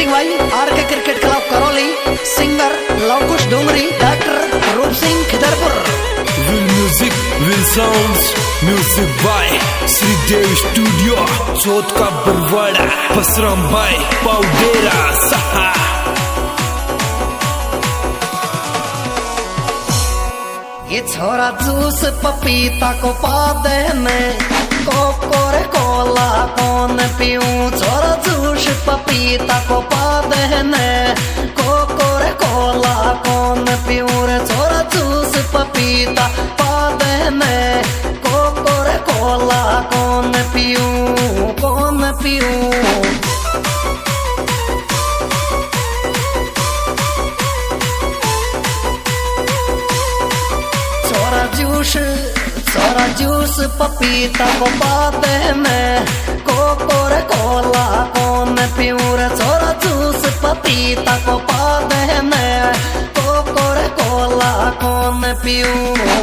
Recording Y R K cricket club Karauli, singer Lavkush Dongri, doctor Roop Singh Khidarpur. Will music will sounds, music by Shridev studio, Chauth का बरवाड़ा, बसराम भाई पाउडेरा सहा। ये छोरा जूस पपीता को पा देने, कोकोरे कोला कौन पीऊं, छोरा जूस पपीता को पा देने, कोकोरे कोला कौन पीऊं रे, छोरा जूस पपीता पा देने, कोकोरे कोला कौन पीऊं, कौन पीऊं। छोरा जूस पपीता को पाते में, कोकोरे कोला कौन पीऊं रे, छोरा जूस पपीता को पाते में, कोकोरे कोला कौन पीऊं।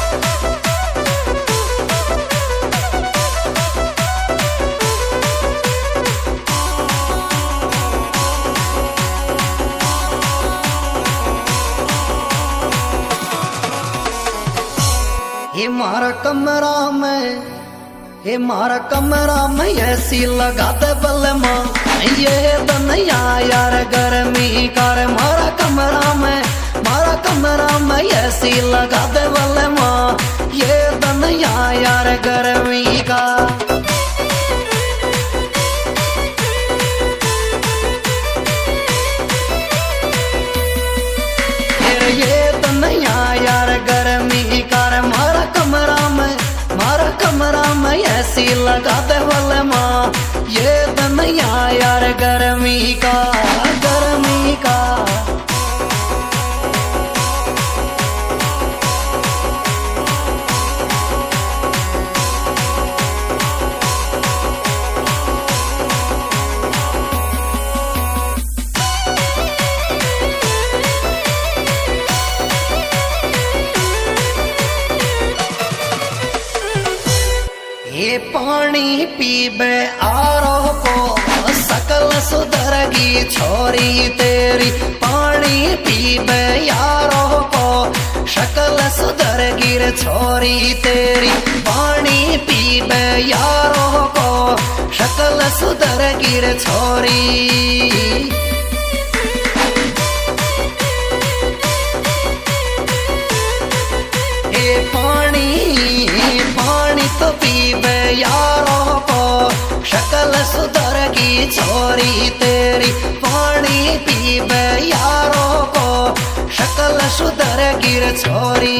ये मारा कमरा में ऐसी लगा दे बलमा, ये दनिया यार गर्मी कर, मारा कमरा में ऐसी लगा दे बलमा, ये दनिया यार गर्मी का। ये दनिया यार गर्मी कर, मारा कमरा में ऐसी लगा दे बलमा, ये दनिया यार गर्मी का, गर्मी का। ये पानी पीबे आरो को सकल सुधरगी छोरी तेरी, पानी पीबे यारो को शकल सुधरगी रे छोरी तेरी, पानी पीबे यारो को शकल सुधरगी रे छोरी। पानी तो पीबे यारों को शकल सुधरगी छोरी तेरी, पानी पीबे यारों को शकल सुधरगी रे छोरी।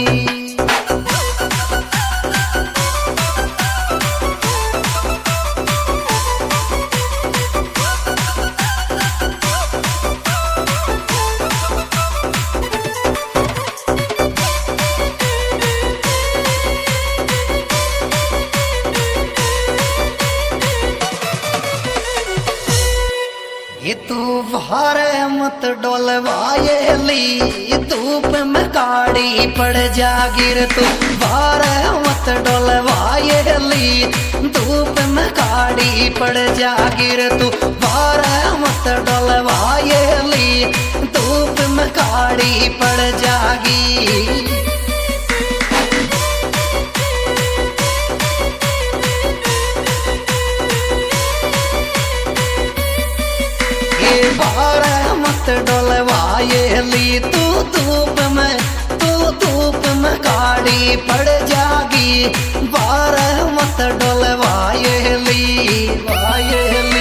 ये तू भारे मत डोलवायेली, धूप में काड़ी पड़ जागिर, तू भारे मत डोलवायेली, धूप में काड़ी पड़ जागिर, तू भारे मत डोलवायेली, धूप में काड़ी पड़ जागी। बारह मत डोलवायेली, तू धूप में गाड़ी पड़ जागी, बारह मत डोलवायेली, वायेली।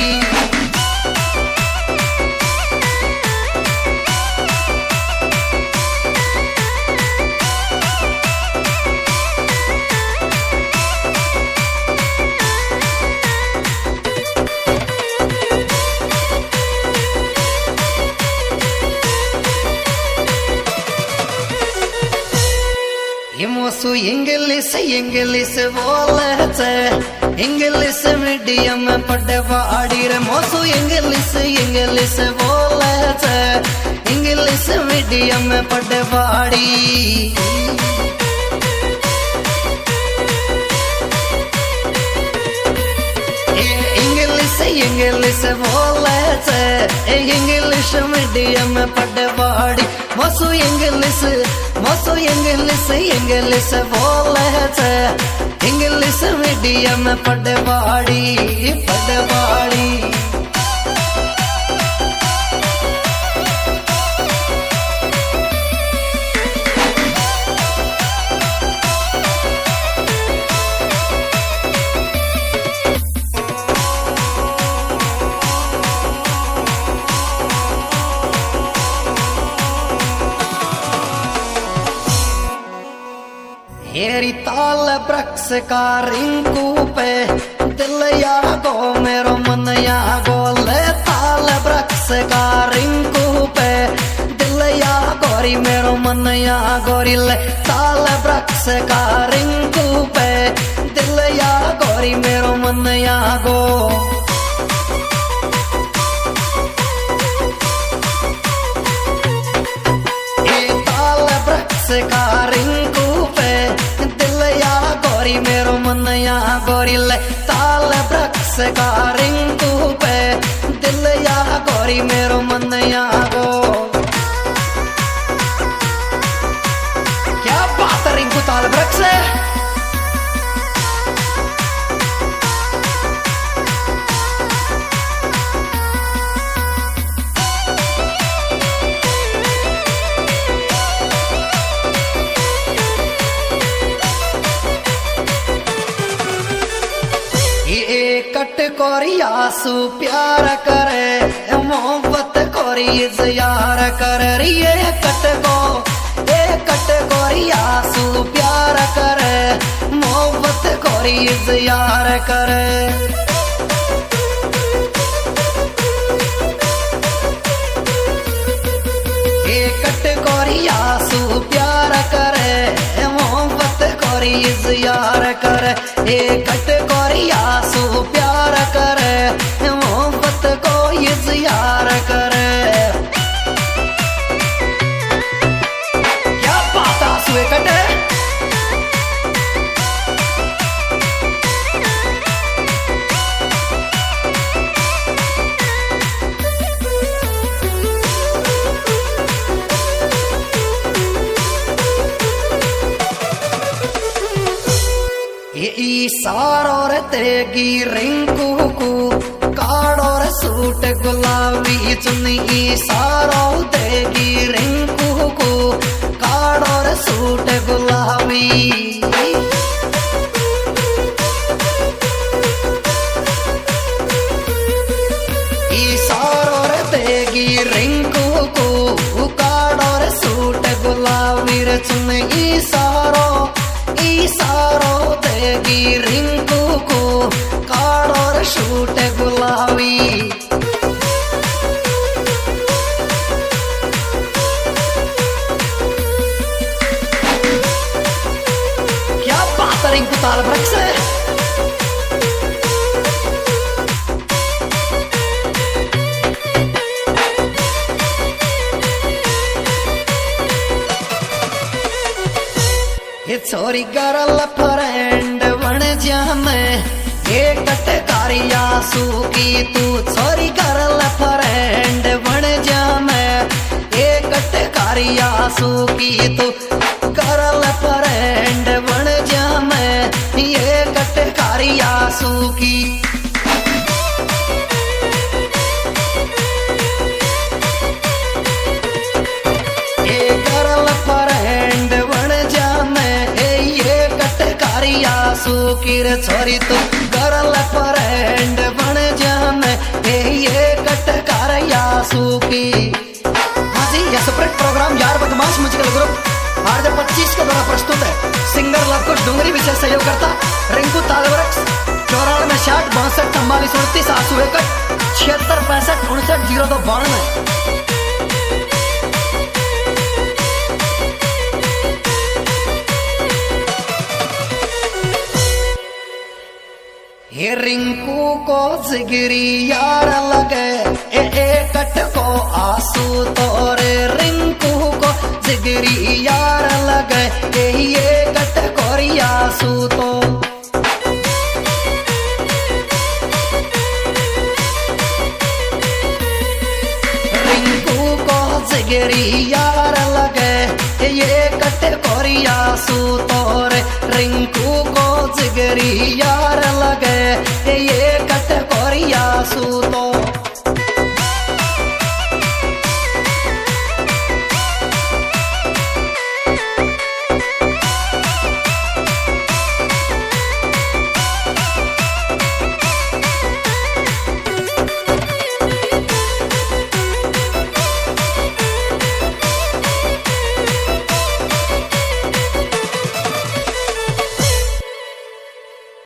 मोसू इंग्लिश बोले छे, इंग्लिश मीडियम पढ़वाड़ी रे, मोसू इंग्लिश बोले छे, इंग्लिश मीडियम पढ़वाड़ी। इंग्लिश इंग्लिश बोले से इंग्लिश मीडियम पढ़वाड़ी मसु इंग्लिश बोले से इंग्लिश मीडियम पढ़वाड़ी हेरी ताल वृक्ष का रिंकू पे दिल या गो मेरो मन या गो ले ताल वृक्ष का रिंकू पे दिल या गोरी मेरो मन या गोरी ले ताल वृक्ष का रिंकू पे दिल या गोरी मेरो मन या गो ताल वृक्ष का रिंकू गोरी मेरो मन या गोरी ले ताल वृक्ष का रिंकू पे दिल या गोरी मेरो मन या गो क्या बात है रिंकू ताल वृक्ष कट कोरिया सु प्यार करे मोहब्बत कोरी यार करे ये कट कोरिया सु प्यार करे मोहब्बत कोरी यार करे ये कट कोरिया सु प्यार करे मोहब्बत कोरी यार करे ये कट कोरिया सु प्यार करे मोहब्बत को इज़हार करे क्या बात आंसू कटे इशारो रे तेगी रिंकू को काड़ो रे सूट गुलाबी चुन्नी इशारो देगी रिंकू को काड़ो रे सूट गुलाबी इशारो रे देगी रिंकू को काड़ो रे सूट गुलाबी रे चुन्नी इशारो देगी रिंकू को काड़ो रे सूट गुलाबी क्या बात है रिंकू ताल वृक्ष ये छोरी गरल फ्रेंड बन जा मैं ये कटकारिया सूकी तू छोरी गरल फ्रेंड बन जा मैं ये कटकारिया सूकी तू गरल फ्रेंड बन जा मैं ये कटकारिया सूकी सुकीर छोरी तू गरल फ्रेंड बन जाने ये कटकार या सूकी। हाँ जी, यह सेपरेट प्रोग्राम यार बदमाश म्यूजिकल ग्रुप RJ25 के द्वारा प्रस्तुत है। सिंगर लवकुश डूंगरी विशेष सहयोग करता रिंकू तालवृक्ष 94 60 62 44 29 861 76 65 59 02 92। ये रिंकू को जिगरी यार लगे ए कट को आंसू तोरे रिंकू को जिगरी यार लगे ये कट को आंसू तो जिगरी यार लगे ये कटे कोरिया सू तोरे रिंकू को जिगरी यार